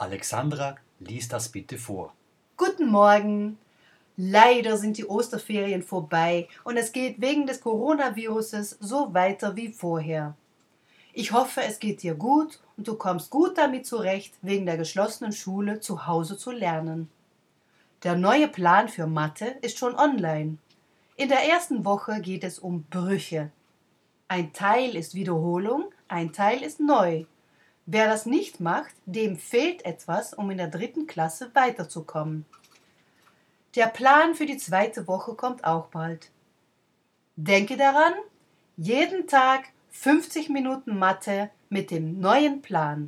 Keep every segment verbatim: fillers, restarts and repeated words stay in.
Alexandra, lies das bitte vor. Guten Morgen. Leider sind die Osterferien vorbei und es geht wegen des Coronaviruses so weiter wie vorher. Ich hoffe, es geht dir gut und du kommst gut damit zurecht, wegen der geschlossenen Schule zu Hause zu lernen. Der neue Plan für Mathe ist schon online. In der ersten Woche geht es um Brüche. Ein Teil ist Wiederholung, ein Teil ist neu. Wer das nicht macht, dem fehlt etwas, um in der dritten Klasse weiterzukommen. Der Plan für die zweite Woche kommt auch bald. Denke daran, jeden Tag fünfzig Minuten Mathe mit dem neuen Plan.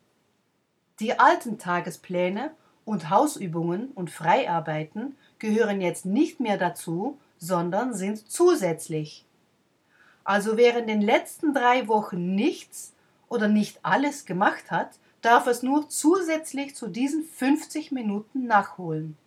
Die alten Tagespläne und Hausübungen und Freiarbeiten gehören jetzt nicht mehr dazu, sondern sind zusätzlich. Also wer in den letzten drei Wochen nichts oder nicht alles gemacht hat, darf es nur zusätzlich zu diesen fünfzig Minuten nachholen.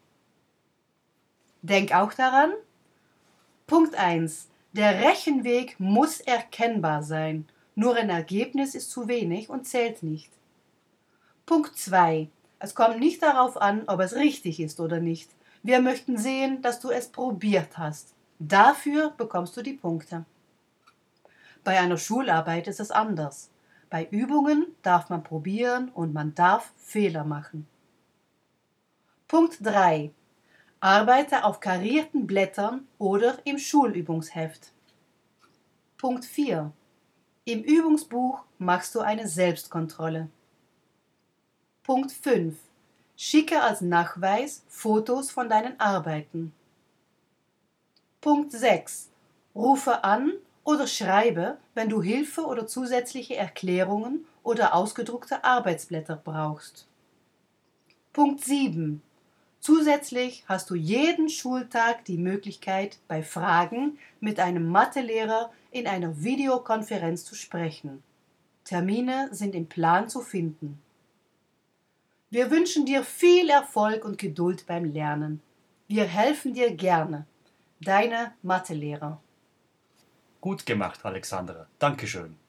Denk auch daran, Punkt eins. Der Rechenweg muss erkennbar sein, nur ein Ergebnis ist zu wenig und zählt nicht. Punkt zwei. Es kommt nicht darauf an, ob es richtig ist oder nicht. Wir möchten sehen, dass du es probiert hast. Dafür bekommst du die Punkte. Bei einer Schularbeit ist es anders. Bei Übungen darf man probieren und man darf Fehler machen. Punkt drei. Arbeite auf karierten Blättern oder im Schulübungsheft. Punkt vier. Im Übungsbuch machst du eine Selbstkontrolle. Punkt fünf. Schicke als Nachweis Fotos von deinen Arbeiten. Punkt sechs. Rufe an oder schreibe, wenn du Hilfe oder zusätzliche Erklärungen oder ausgedruckte Arbeitsblätter brauchst. Punkt sieben. Zusätzlich hast du jeden Schultag die Möglichkeit, bei Fragen mit einem Mathelehrer in einer Videokonferenz zu sprechen. Termine sind im Plan zu finden. Wir wünschen dir viel Erfolg und Geduld beim Lernen. Wir helfen dir gerne. Deine Mathelehrer. Gut gemacht, Alexandra. Dankeschön.